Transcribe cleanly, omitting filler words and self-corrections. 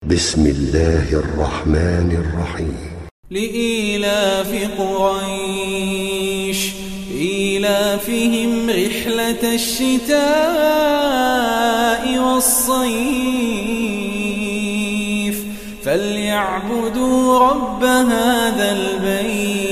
بسم الله الرحمن الرحيم. لإيلاف قريش إيلافهم رحلة الشتاء والصيف فليعبدوا رب هذا البيت